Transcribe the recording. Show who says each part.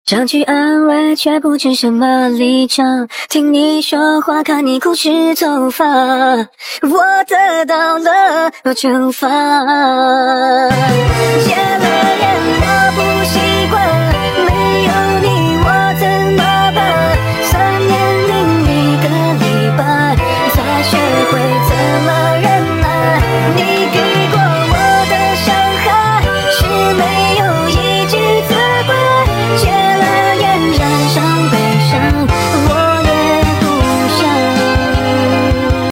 Speaker 1: 想去安慰，却不知什么立场。听你说话，看你故事走法，我得到了惩罚。戒了烟，我不习惯。